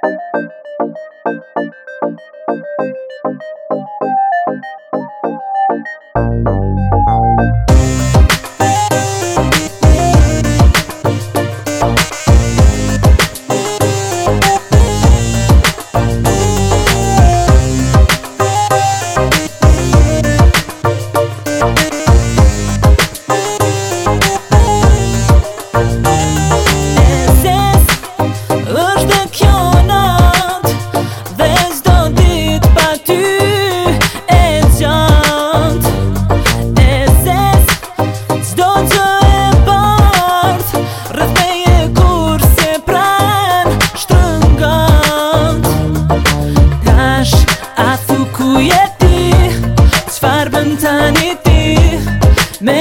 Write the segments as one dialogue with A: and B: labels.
A: Me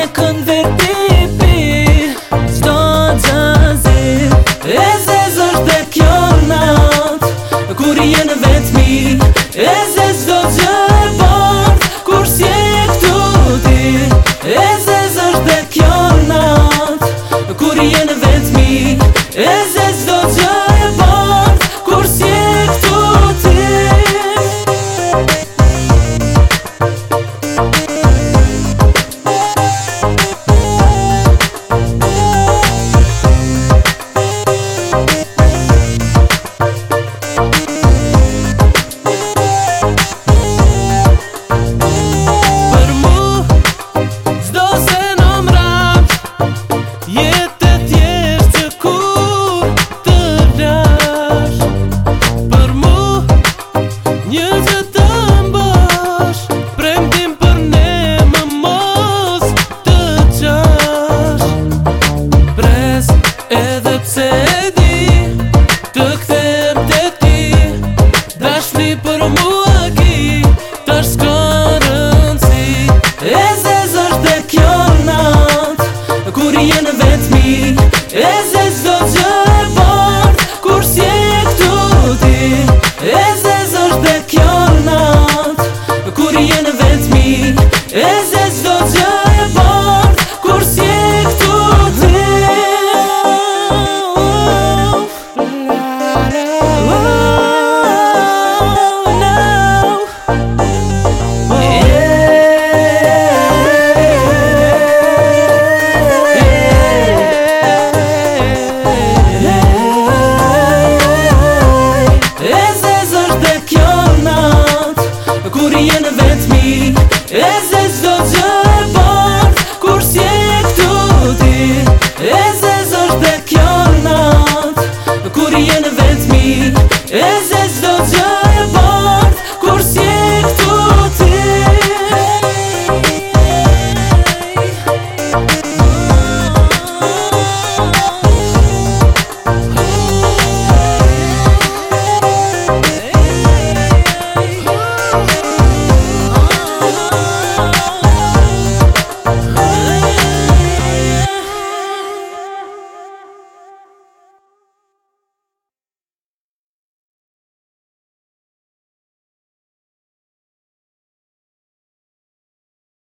A: konvertipi Zdo gjazi E zez është dhe kjo nat Kur jenë vetmi E zez do gjë bord Kur s'je këtu ti E zez është dhe kjo nat Kur jenë vetmi E zez do gjë bord Kur s'je këtu ti Kur jenë vetmi E zez do gjë